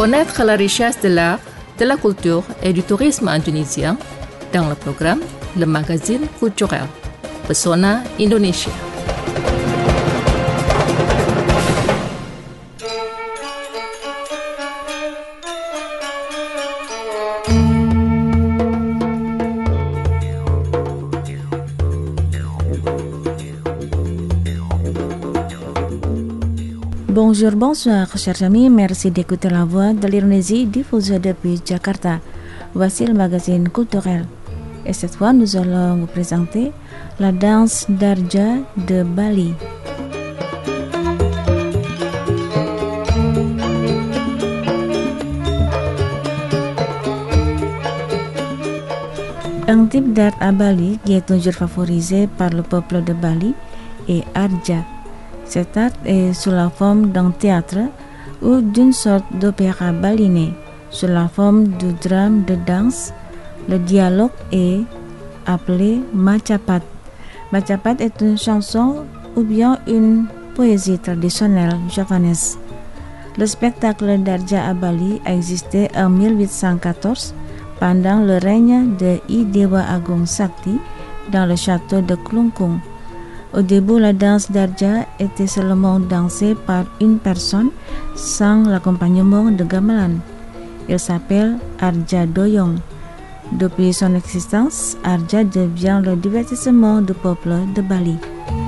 Connaître la richesse de l'art, de la culture et du tourisme indonésien dans le programme Le Magazine Culturel, Pesona Indonesia. Bonjour, bonsoir, chers amis. Merci d'écouter la voix de l'Indonésie diffusée depuis Jakarta. Voici le magazine culturel. Et cette fois, nous allons vous présenter la danse Darja de Bali. Un type d'art à Bali qui est toujours favorisé par le peuple de Bali est Arja. Cet art est sous la forme d'un théâtre ou d'une sorte d'opéra balinais, sous la forme du drame de danse. Le dialogue est appelé Macapat. Macapat est une chanson ou bien une poésie traditionnelle javanaise. Le spectacle d'Arja à Bali a existé en 1814 pendant le règne de I Dewa Agung Sakti dans le château de Klungkung. Au début, la danse d'Arja était seulement dansée par une personne sans l'accompagnement de gamelan. Il s'appelle Arja Doyong. Depuis son existence, Arja devient le divertissement du peuple de Bali.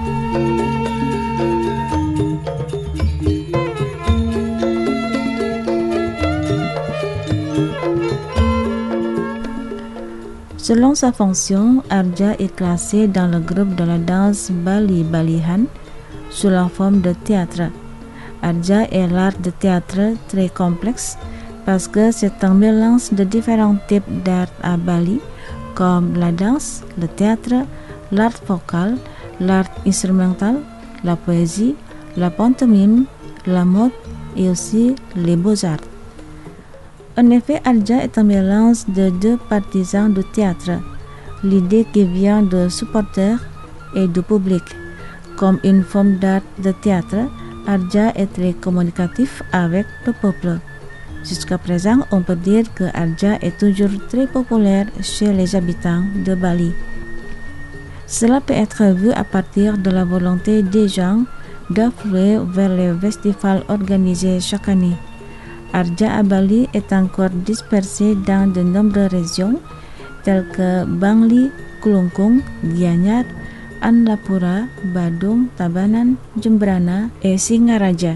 Selon sa fonction, Arja est classé dans le groupe de la danse Bali-Balihan sous la forme de théâtre. Arja est l'art de théâtre très complexe parce que c'est un mélange de différents types d'art à Bali comme la danse, le théâtre, l'art vocal, l'art instrumental, la poésie, la pantomime, la mode et aussi les beaux-arts. En effet, Arja est un mélange de deux partisans du théâtre, l'idée qui vient de supporters et du public. Comme une forme d'art de théâtre, Arja est très communicatif avec le peuple. Jusqu'à présent, on peut dire que Arja est toujours très populaire chez les habitants de Bali. Cela peut être vu à partir de la volonté des gens d'affluer vers les festivals organisés chaque année. Arja à Bali est encore dispersé dans de nombreuses régions telles que Bangli, Klungkung, Gianyar, Annapura, Badung, Tabanan, Jembrana et Singaraja.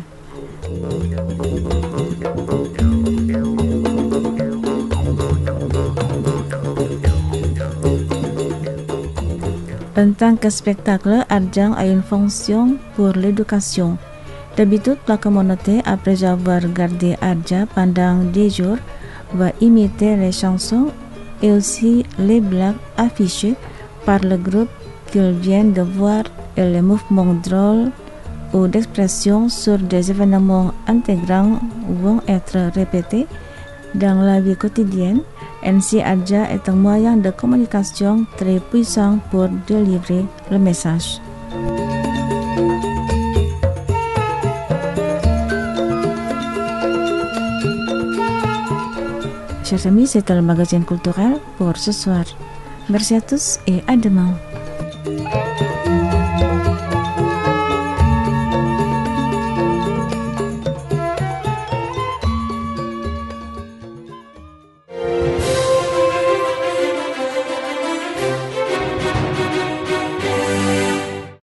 En tant que spectacle, Arja a une fonction pour l'éducation. D'habitude, la communauté, après avoir regardé Arja pendant des jours, va imiter les chansons et aussi les blagues affichées par le groupe qu'ils viennent de voir et les mouvements drôles ou d'expression sur des événements intégrants vont être répétés dans la vie quotidienne. Ainsi, Arja est un moyen de communication très puissant pour délivrer le message. Chers amis, c'était le magazine culturel pour ce soir. Merci à tous et à demain.